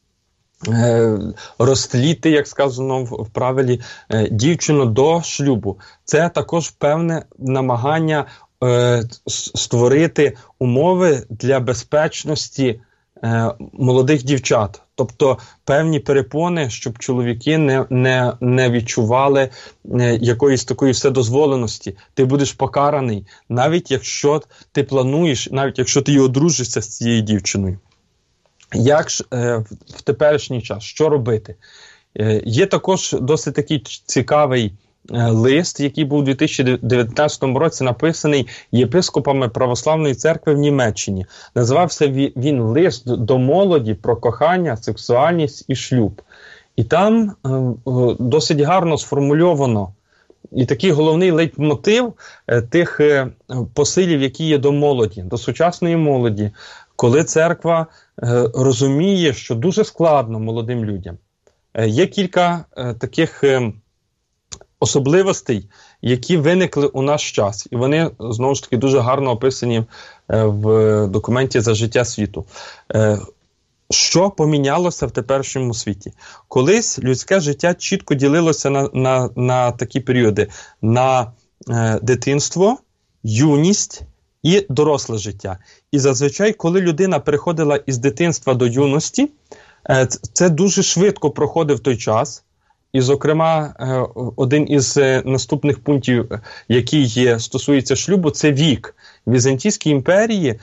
розтліти, як сказано в правилі, дівчину до шлюбу. Це також певне намагання е, створити умови для безпечності е, молодих дівчат. Тобто певні перепони, щоб чоловіки не, не, не відчували е, якоїсь такої вседозволеності. Ти будеш покараний, навіть якщо ти плануєш, навіть якщо ти і одружишся з цією дівчиною. Як ж е, в теперішній час, що робити? Е, є також досить такий цікавий е, лист, який був у дві тисячі дев'ятнадцятому році написаний єпископами Православної церкви в Німеччині. Називався він «Лист до молоді про кохання, сексуальність і шлюб». І там е, е, досить гарно сформульовано і такий головний лейтмотив е, тих е, посилів, які є до молоді, до сучасної молоді, коли церква е, розуміє, що дуже складно молодим людям. Е, є кілька е, таких е, особливостей, які виникли у наш час. І вони, знову ж таки, дуже гарно описані е, в документі «За життя світу». Е, що помінялося в теперішньому світі? Колись людське життя чітко ділилося на, на, на такі періоди. На е, дитинство, юність і доросле життя. І зазвичай, коли людина переходила із дитинства до юності, це дуже швидко проходив той час. І, зокрема, один із наступних пунктів, який є, стосується шлюбу, це вік. В Візантійській імперії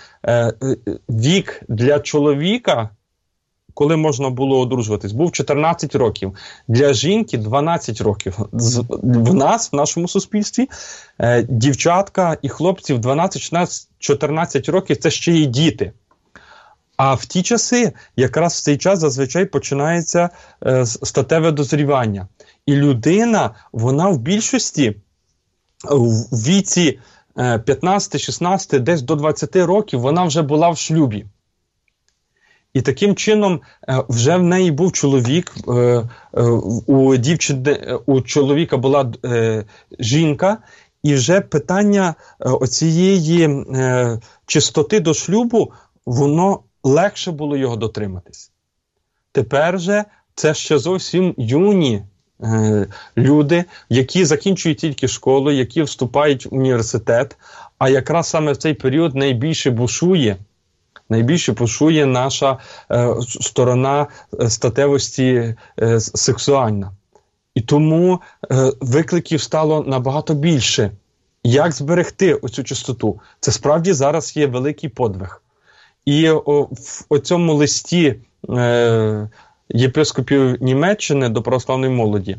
вік для чоловіка, коли можна було одружуватись, був чотирнадцять років. Для жінки дванадцять років. В нас, в нашому суспільстві, дівчатка і хлопці в дванадцять-чотирнадцять років – це ще й діти. А в ті часи, якраз в цей час зазвичай починається статеве дозрівання. І людина, вона в більшості в віці п'ятнадцять-шістнадцять, десь до двадцяти років, вона вже була в шлюбі. І таким чином вже в неї був чоловік, у дівчини, у чоловіка була жінка, і вже питання оцієї чистоти до шлюбу, воно легше було його дотриматись. Тепер же це ще зовсім юні е, люди, які закінчують тільки школу, які вступають в університет, а якраз саме в цей період найбільше бушує, найбільше бушує наша е, сторона статевості е, сексуальна. І тому е, викликів стало набагато більше. Як зберегти оцю чистоту? Це справді зараз є великий подвиг. І о, в оцьому листі е, єпископів Німеччини до православної молоді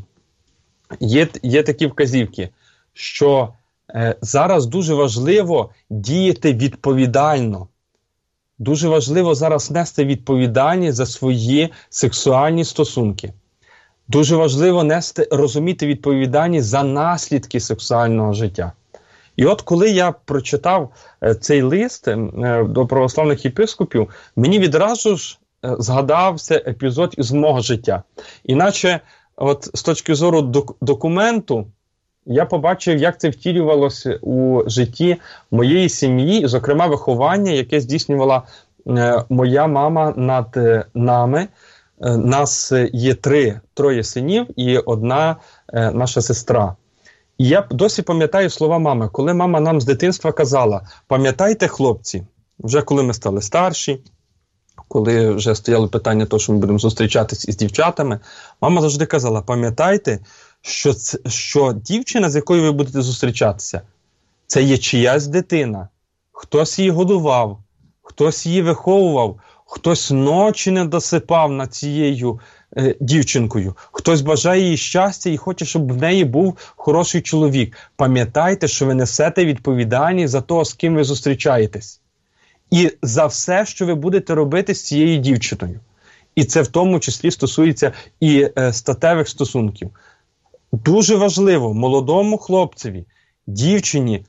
є, є такі вказівки, що е, зараз дуже важливо діяти відповідально. Дуже важливо зараз нести відповідальність за свої сексуальні стосунки. Дуже важливо нести, розуміти відповідальність за наслідки сексуального життя. І от коли я прочитав е, цей лист е, до православних єпископів, мені відразу ж е, згадався епізод із мого життя. Іначе, от з точки зору док- документу, я побачив, як це втілювалося у житті моєї сім'ї, зокрема виховання, яке здійснювала е, моя мама над е, нами. Е, нас є три, троє синів і одна е, наша сестра. І я досі пам'ятаю слова мами, коли мама нам з дитинства казала: пам'ятайте, хлопці, вже коли ми стали старші, коли вже стояло питання того, що ми будемо зустрічатись із дівчатами, мама завжди казала: пам'ятайте, що, це, що дівчина, з якою ви будете зустрічатися, це є чиясь дитина. Хтось її годував, хтось її виховував, хтось ночі не досипав над цією е, дівчинкою, хтось бажає їй щастя і хоче, щоб в неї був хороший чоловік. Пам'ятайте, що ви несете відповідальність за того, з ким ви зустрічаєтесь. І за все, що ви будете робити з цією дівчиною. І це в тому числі стосується і е, статевих стосунків. Дуже важливо молодому хлопцеві, дівчині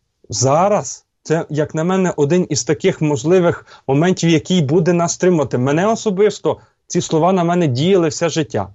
зараз, це, як на мене, один із таких можливих моментів, який буде нас стримувати. Мене особисто ці слова на мене діяли все життя.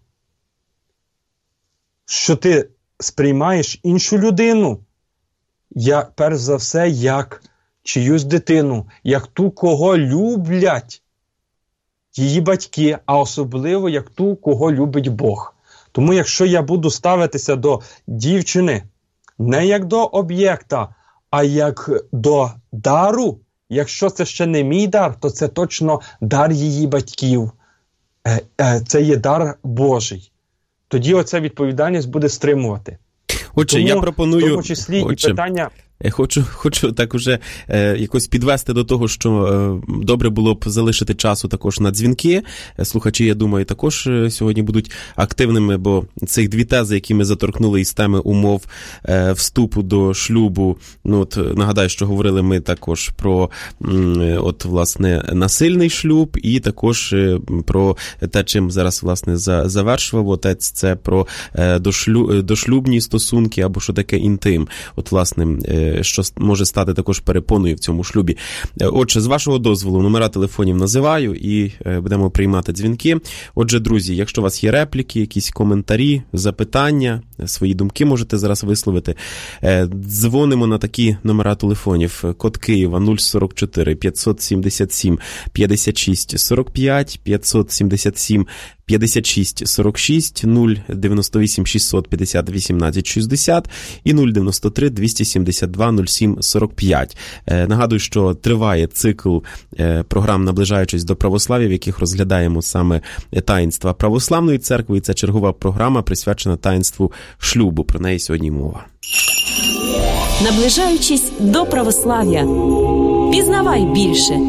Що ти сприймаєш іншу людину, як, перш за все, як чиюсь дитину, як ту, кого люблять її батьки, а особливо як ту, кого любить Бог. Тому якщо я буду ставитися до дівчини не як до об'єкта, а як до дару, якщо це ще не мій дар, то це точно дар її батьків. Це є дар Божий. Тоді оця відповідальність буде стримувати. Отже, Тому, я пропоную... в тому числі Отже. і питання... Хочу, хочу так уже е, якось підвести до того, що е, добре було б залишити часу також на дзвінки. Слухачі, я думаю, також е, сьогодні будуть активними, бо цих дві тези, які ми заторкнули із теми умов е, вступу до шлюбу, ну от нагадаю, що говорили ми також про м, от, власне, насильний шлюб і також е, про те, чим зараз, власне, за, завершував отець, це про е, дошлю, дошлюбні стосунки або що таке інтим. От, власне, е, що може стати також перепоною в цьому шлюбі. Отже, з вашого дозволу, номера телефонів називаю і будемо приймати дзвінки. Отже, друзі, якщо у вас є репліки, якісь коментарі, запитання, свої думки можете зараз висловити. Дзвонимо на такі номера телефонів. Код Києва нуль сорок чотири п'ятсот сімдесят сім п'ятдесят шість сорок п'ять, п'ятсот сімдесят сім п'ятдесят шість сорок шість, нуль дев'яносто вісім шістсот п'ятдесят вісімнадцять шістдесят і нуль дев'яносто три двісті сімдесят два нуль сім сорок п'ять. Е, нагадую, що триває цикл е, програм «Наближаючись до православ'я», в яких розглядаємо саме таїнства православної церкви, і це чергова програма, присвячена таїнству шлюбу. Про неї сьогодні мова. Наближаючись до православ'я. Пізнавай більше.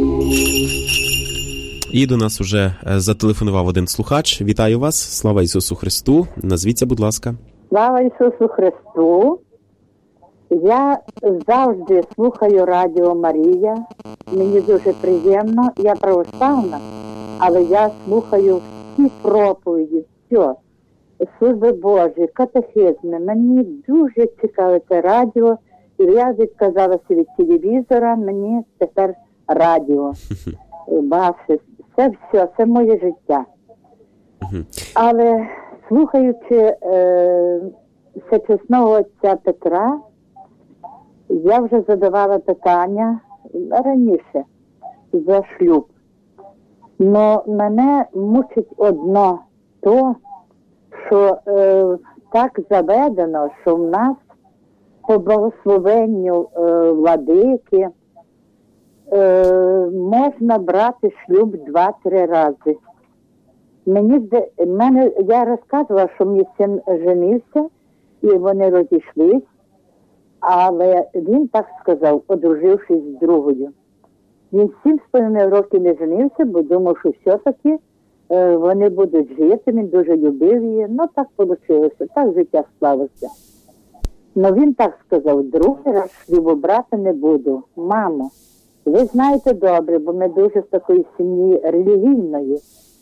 І до нас уже зателефонував один слухач. Вітаю вас. Слава Ісусу Христу. Назвіться, будь ласка. Слава Ісусу Христу. Я завжди слухаю Радіо Марія. Мені дуже приємно. Я православна, але я слухаю всі проповіді, все. Служби Божі, катехизми. Мені дуже цікаве це радіо. І я відказалася від телевізора, мені тепер радіо. Бачиш, це все, це моє життя. Uh-huh. Але слухаючи е, всечесного отця Петра, я вже задавала питання раніше за шлюб. Но мене мучить одно, то, що е, так заведено, що в нас по благословенню е, владики е, можна брати шлюб два-три рази. Мені зда... мене, я розказувала, що мій син женився, і вони розійшлись, але він так сказав, одружившись з другою. Він сім з половиною років не женився, бо думав, що все-таки е, вони будуть жити, він дуже любив її. Ну, так вийшло, так життя склалося. Ну, він так сказав, другий раз шлюбу брати не буду. Мамо, ви знаєте добре, бо ми дуже з такої сім'ї релігійної,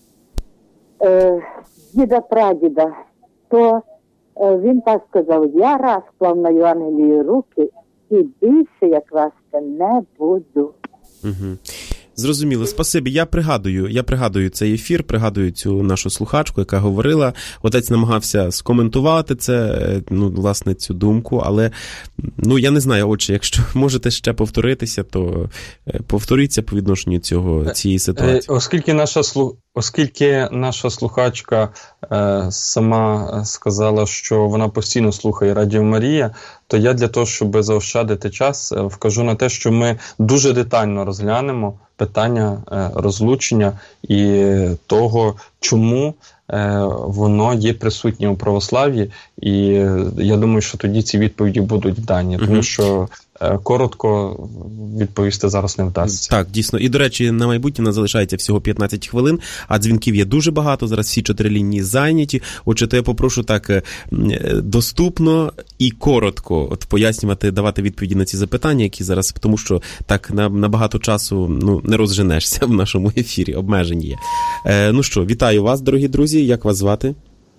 е, діда-прадіда, то е, він так сказав, я раз клав на Євангелії руки і більше, як вас, не буду. Угу. Зрозуміло, спасибі. Я пригадую, я пригадую цей ефір, пригадую цю нашу слухачку, яка говорила. Отець намагався скоментувати це, ну, власне, цю думку, але, ну, я не знаю, отче, якщо можете ще повторитися, то повторіться по відношенню цього, цієї ситуації. Оскільки наша, оскільки наша слухачка е, сама сказала, що вона постійно слухає Радіо Марія, то я для того, щоб заощадити час, вкажу на те, що ми дуже детально розглянемо питання розлучення і того, чому воно є присутнє у православ'ї. І я думаю, що тоді ці відповіді будуть дані, тому mm-hmm. що коротко відповісти зараз не вдасться. Так, дійсно. І, до речі, на майбутнє нас залишається всього п'ятнадцять хвилин, а дзвінків є дуже багато, зараз всі чотири лінії зайняті. Отже, то я попрошу так доступно і коротко от пояснювати, давати відповіді на ці запитання, які зараз, тому що так на, на багато часу ну, не розженешся в нашому ефірі, обмежені є. Е, ну що, вітаю вас, дорогі друзі, як вас звати?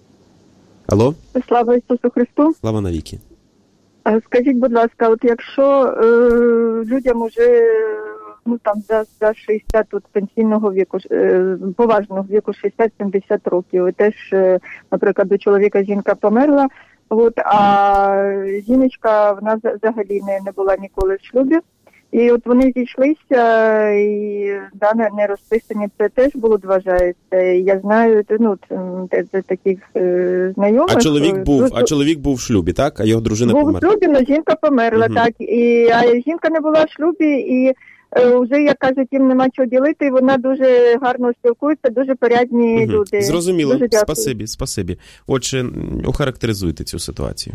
Алло? Слава Ісусу Христу. Слава навіки. Скажіть, будь ласка, от якщо е, людям уже ну там за, за шістдесят тут пенсійного віку, е, поважного віку шістдесят-сімдесят років, і теж, е, наприклад, у чоловіка жінка померла, от, а жіночка вона взагалі не, не була ніколи в шлюбі, і от вони зійшлися, і да, не розписані, це теж було вважається. Я знаю, ну, таких е, знайомих. А чоловік був, дуже... а чоловік був в шлюбі, так? А його дружина був померла? Був в шлюбі, але жінка померла, угу. так. І, а жінка не була в шлюбі, і е, вже, як кажуть, їм нема чого ділити, і вона дуже гарно спілкується, дуже порядні угу. люди. Зрозуміло, спасибі, спасибі. Отже, охарактеризуйте цю ситуацію.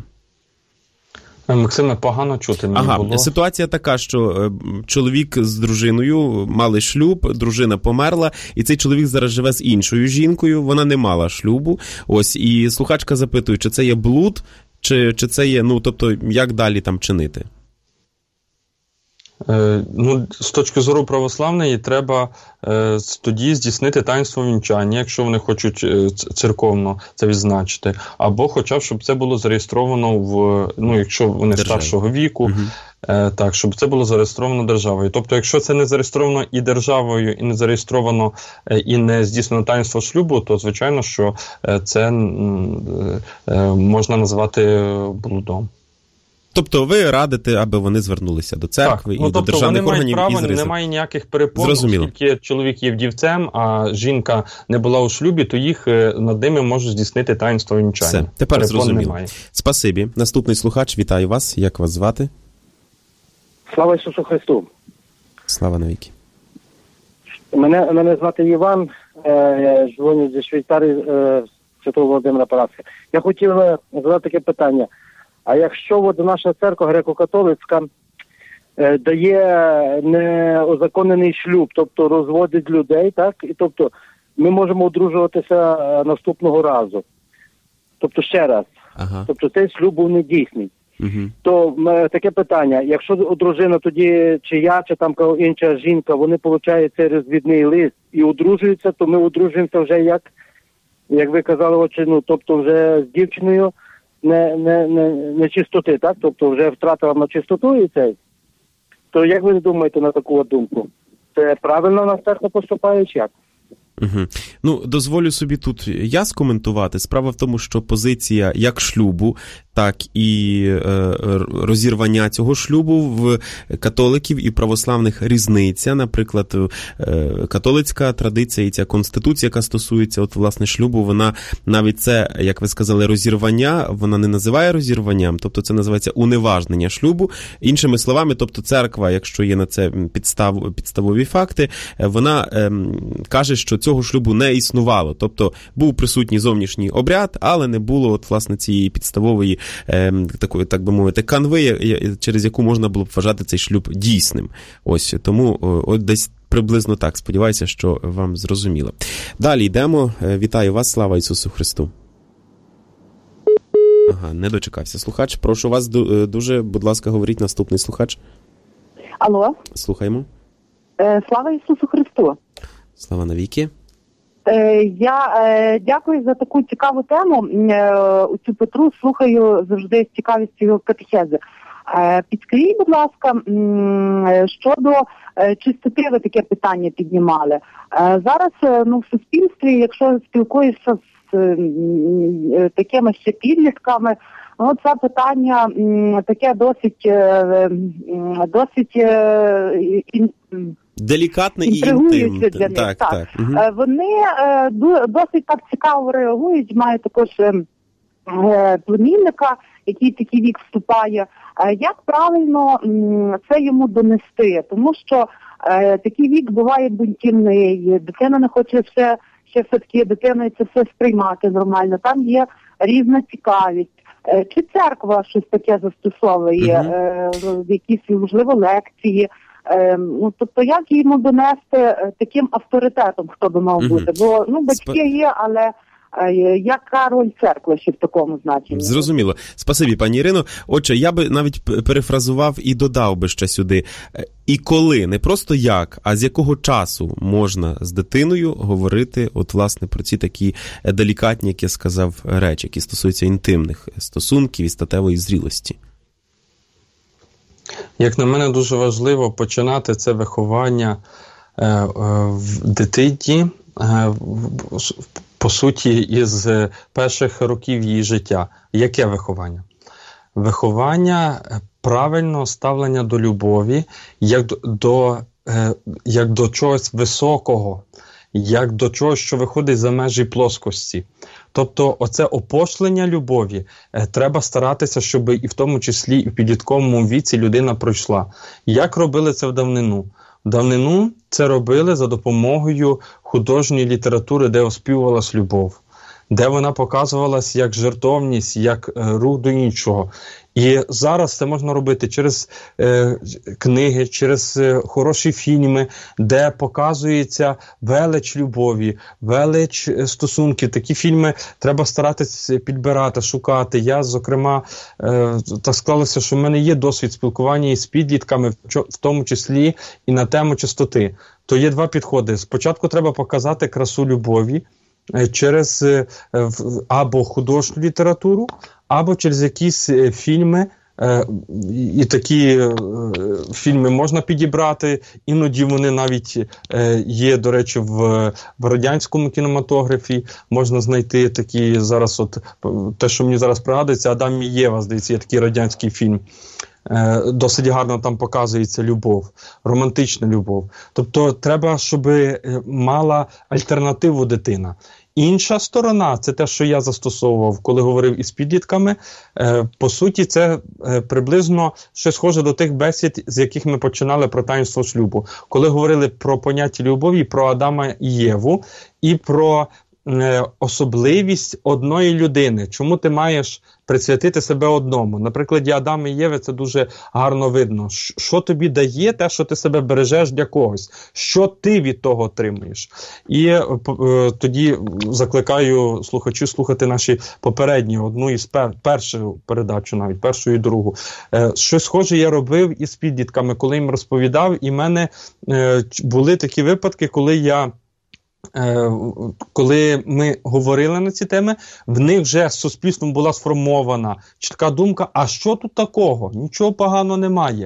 Максиме, погано чути мені ага, було. Ситуація така, що чоловік з дружиною мали шлюб, дружина померла, і цей чоловік зараз живе з іншою жінкою, вона не мала шлюбу. Ось, і слухачка запитує, чи це є блуд, чи, чи це є, ну, тобто, як далі там чинити? Е, ну, з точки зору православної, треба е, тоді здійснити таїнство вінчання, якщо вони хочуть е, церковно це відзначити, або хоча б, щоб це було зареєстровано в, ну, якщо вони Держава. Старшого віку, угу. е, так, щоб це було зареєстровано державою. Тобто, якщо це не зареєстровано і державою, і не зареєстровано, е, і не здійснено таїнство шлюбу, то, звичайно, що е, це е, можна назвати блудом. Тобто ви радите, аби вони звернулися до церкви так, і ну, до державних органів право, і зрізали? Немає ніяких перепон, оскільки чоловік є вдівцем, а жінка не була у шлюбі, то їх над ними можуть здійснити таїнство вінчання. Все, тепер перепон зрозуміло. Немає. Спасибі. Наступний слухач, вітаю вас. Як вас звати? Слава Ісусу Христу. Слава навіки. Мене, мене звати Іван, я дзвоню зі Швейцарії, Святого Володимира Параска. Я хотів задати таке питання. А якщо от наша церква греко-католицька е, дає неозаконений шлюб, тобто розводить людей, так, і тобто ми можемо одружуватися наступного разу, тобто ще раз, ага. тобто цей шлюб був недійсний. Угу. То е, таке питання, якщо дружина тоді, чи я, чи там інша жінка, вони получають цей розвідний лист і одружуються, то ми одружуємося вже як, як ви казали, очі, ну, тобто вже з дівчиною, Не, не, не, не чистоти, так? Тобто вже втратила на чистоту і цей. То як ви думаєте на таку думку? Це правильно на церква поступає чи як? Угу. Ну, дозволю собі тут я скоментувати. Справа в тому, що позиція як шлюбу, так і е, розірвання цього шлюбу в католиків і православних різниця. Наприклад, е, католицька традиція і ця конституція, яка стосується от, власне, шлюбу, вона навіть це, як ви сказали, розірвання, вона не називає розірванням, тобто це називається уневажнення шлюбу. Іншими словами, тобто церква, якщо є на це підстав, підставові факти, вона е, каже, що цього шлюбу не існувало. Тобто був присутній зовнішній обряд, але не було от, власне, цієї підставової Е, такої, так би мовити, канви, через яку можна було б вважати цей шлюб дійсним. Ось, тому от десь приблизно так. Сподіваюся, що вам зрозуміло. Далі йдемо. Вітаю вас, слава Ісусу Христу. Ага, не дочекався слухач. Прошу вас дуже, будь ласка, говоріть, наступний слухач. Алло. Слухаємо. Е, слава Ісусу Христу. Слава навіки. Я е, дякую за таку цікаву тему. Е, цю Петру слухаю завжди з цікавістю його катехези. Е, підскажіть, будь ласка, м, щодо е, чистоти ви таке питання піднімали. Е, зараз е, ну, в суспільстві, якщо спілкуєшся з е, такими ще підлітками, ну, це питання м, таке досить, е, досить е, ін, делікатне і інтимне. Для них. Так, так. так. Угу. Вони е, досить так цікаво реагують, мають також е, племінника, який такий вік вступає. Е, як правильно м, це йому донести? Тому що е, такий вік буває бунтівний, дитина не хоче все, ще все-таки дитина це все сприймати нормально, там є різна цікавість. Е, чи церква щось таке застосовує, угу. е, якісь, можливо, лекції? Е, ну, тобто, як йому донести таким авторитетом, хто би мав бути? Бо, ну, батьки є, але е, яка роль церкви ще в такому значенні? Зрозуміло. Спасибі, пані Ірино. Отже, я би навіть перефразував і додав би ще сюди. І коли, не просто як, а з якого часу можна з дитиною говорити, от, власне, про ці такі делікатні, як я сказав, речі, які стосуються інтимних стосунків і статевої зрілості? Як на мене, дуже важливо починати це виховання е, е, в дитині, е, по суті, із перших років її життя. Яке виховання? Виховання правильного ставлення до любові, як до, до, е, як до чогось високого, як до чогось, що виходить за межі плоскості. Тобто оце опошлення любові е, треба старатися, щоб і в тому числі і в підлітковому віці людина пройшла. Як робили це в давнину? В давнину це робили за допомогою художньої літератури, де оспівувалась любов, де вона показувалась як жертовність, як е, рух до іншого. І зараз це можна робити через е, книги, через е, хороші фільми, де показується велич любові, велич стосунків. Такі фільми треба старатися підбирати, шукати. Я, зокрема, е, так склалося, що в мене є досвід спілкування із підлітками, в тому числі і на тему чистоти. То є два підходи. Спочатку треба показати красу любові через е, або художню літературу, або через якісь фільми, е, і такі е, фільми можна підібрати, іноді вони навіть е, є, до речі, в, в радянському кінематографі, можна знайти такі зараз, от те, що мені зараз пригадується, «Адам і Єва», здається, є такий радянський фільм. Е, досить гарно там показується любов, романтична любов. Тобто треба, щоб мала альтернативу дитина. Інша сторона, це те, що я застосовував, коли говорив із підлітками, е, по суті, це е, приблизно щось схоже до тих бесід, з яких ми починали про таїнство шлюбу. Коли говорили про поняття любові, про Адама і Єву, і про е, особливість одної людини. Чому ти маєш присвятити себе одному? На прикладі Адама і Єви це дуже гарно видно. Що тобі дає те, що ти себе бережеш для когось? Що ти від того отримуєш? І е, е, тоді закликаю слухачів слухати наші попередні, одну із пер, першу передачу, навіть першу і другу. Е, щось схоже я робив із підлітками, коли їм розповідав, і в мене е, були такі випадки, коли я коли ми говорили на ці теми, в них вже з суспільством була сформована чітка думка, а що тут такого? Нічого поганого немає.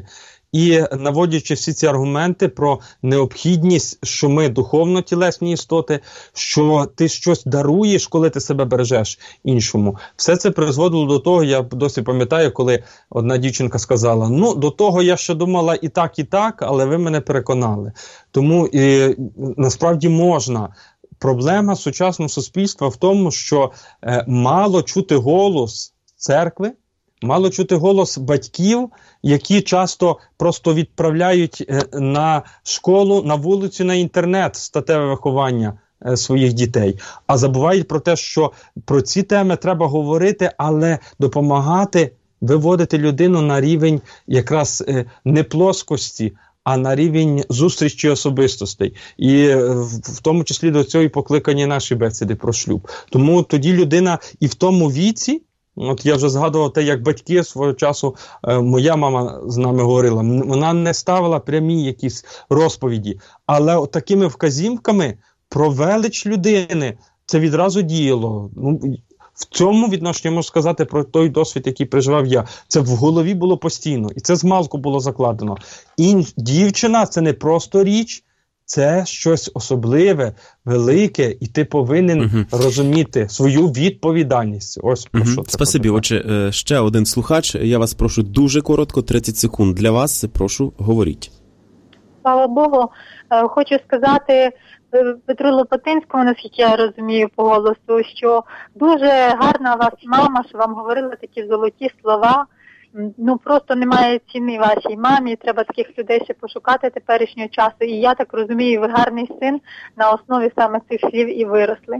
і наводячи всі ці аргументи про необхідність, що ми духовно-тілесні істоти, що ти щось даруєш, коли ти себе бережеш іншому. Все це призводило до того, я досі пам'ятаю, коли одна дівчинка сказала, ну, до того я ще думала і так, і так, але ви мене переконали. Тому і, насправді можна. Проблема сучасного суспільства в тому, що е, мало чути голос церкви, мало чути голос батьків, які часто просто відправляють е, на школу, на вулицю, на інтернет статеве виховання е, своїх дітей. А забувають про те, що про ці теми треба говорити, але допомагати виводити людину на рівень якраз е, не плоскості, а на рівень зустрічі особистостей. І в тому числі до цього і покликані наші бесіди про шлюб. Тому тоді людина і в тому віці, от я вже згадував те, як батьки свого часу, е, моя мама з нами говорила, вона не ставила прямі якісь розповіді, але от такими вказівками про велич людини це відразу діяло. Ну, в цьому відношенні можу сказати про той досвід, який переживав я. Це в голові було постійно, і це змалку було закладено. І дівчина – це не просто річ, це щось особливе, велике, і ти повинен угу. розуміти свою відповідальність. Ось про угу. що це. Спасибі. Отже, ще один слухач. Я вас прошу дуже коротко, тридцять секунд для вас. Прошу, говоріть. Слава Богу. Хочу сказати Петру Лопатинському, наскільки я розумію по голосу, що дуже гарна вас мама, що вам говорила такі золоті слова. Ну, просто немає ціни вашій мамі, треба таких людей ще пошукати теперішнього часу. І я так розумію, ви гарний син, на основі саме цих слів і виросли.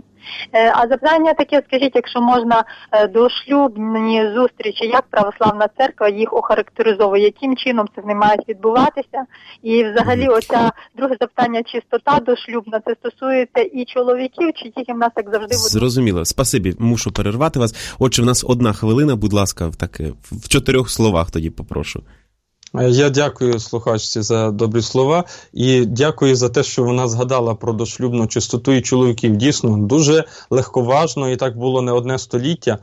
А запитання таке, скажіть, якщо можна, до шлюбні зустрічі, як православна церква їх охарактеризовує, яким чином це не мають відбуватися? І взагалі оця друге запитання, чистота дошлюбна, це стосується і чоловіків, чи тільки в нас так завжди буде? Зрозуміло. Спасибі, мушу перервати вас. Отже, в нас одна хвилина, будь ласка, так, в чотирьох словах тоді попрошу. Я дякую слухачці за добрі слова і дякую за те, що вона згадала про дошлюбну чистоту і чоловіків. Дійсно, дуже легковажно, і так було не одне століття.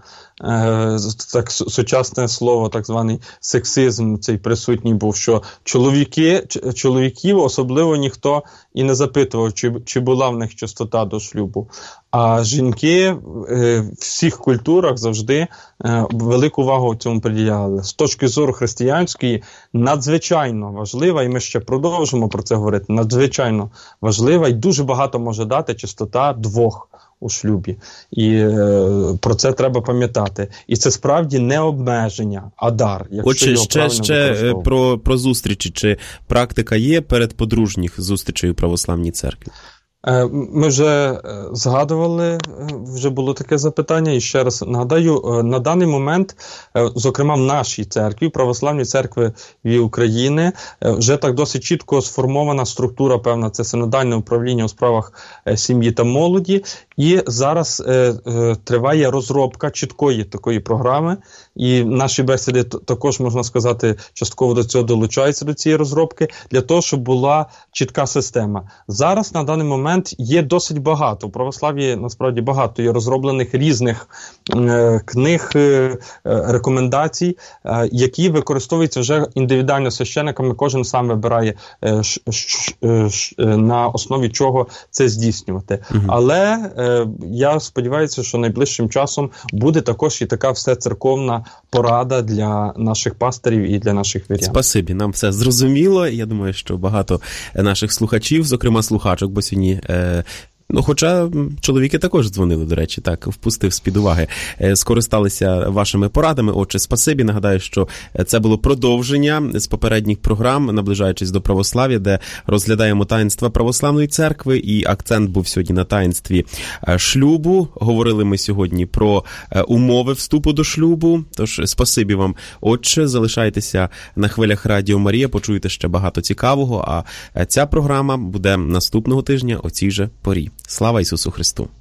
Е, так сучасне слово, так званий сексизм цей присутній був, що чоловіки, чоловіків особливо ніхто і не запитував, чи, чи була в них чистота до шлюбу. А жінки е, в всіх культурах завжди е, велику увагу цьому приділяли. З точки зору християнської надзвичайно важлива, і ми ще продовжимо про це говорити, надзвичайно важлива і дуже багато може дати чистота двох у шлюбі. І е, про це треба пам'ятати. І це справді не обмеження, а дар. Отже, ще, ще про, про зустрічі. Чи практика є перед подружніх зустрічей у православній церкві? Ми вже згадували, вже було таке запитання, і ще раз нагадаю, на даний момент, зокрема в нашій церкві, Православній церкві України, вже так досить чітко сформована структура, певна, це синодальне управління у справах сім'ї та молоді, і зараз е, е, триває розробка чіткої такої програми, і наші бесіди також, можна сказати, частково до цього долучаються, до цієї розробки, для того, щоб була чітка система. Зараз, на даний момент, є досить багато, у православ'ї, насправді, багато є розроблених різних е, книг, е, рекомендацій, е, які використовуються вже індивідуально священниками, кожен сам вибирає, е, ш, ш, ш, ш, на основі чого це здійснювати. Угу. Але е, я сподіваюся, що найближчим часом буде також і така всецерковна порада для наших пасторів і для наших вірян. Спасибі, нам все зрозуміло. Я думаю, що багато наших слухачів, зокрема слухачок, бо сьогодні... Е- Ну, хоча чоловіки також дзвонили, до речі, так, впустив з-під уваги, скористалися вашими порадами. Отже, спасибі. Нагадаю, що це було продовження з попередніх програм, наближаючись до православ'я, де розглядаємо таїнства православної церкви, і акцент був сьогодні на таїнстві шлюбу. Говорили ми сьогодні про умови вступу до шлюбу. Тож, спасибі вам, отче, залишайтеся на хвилях Радіо Марія, почуєте ще багато цікавого, а ця програма буде наступного тижня о цій же порі. Слава Ісусу Христу!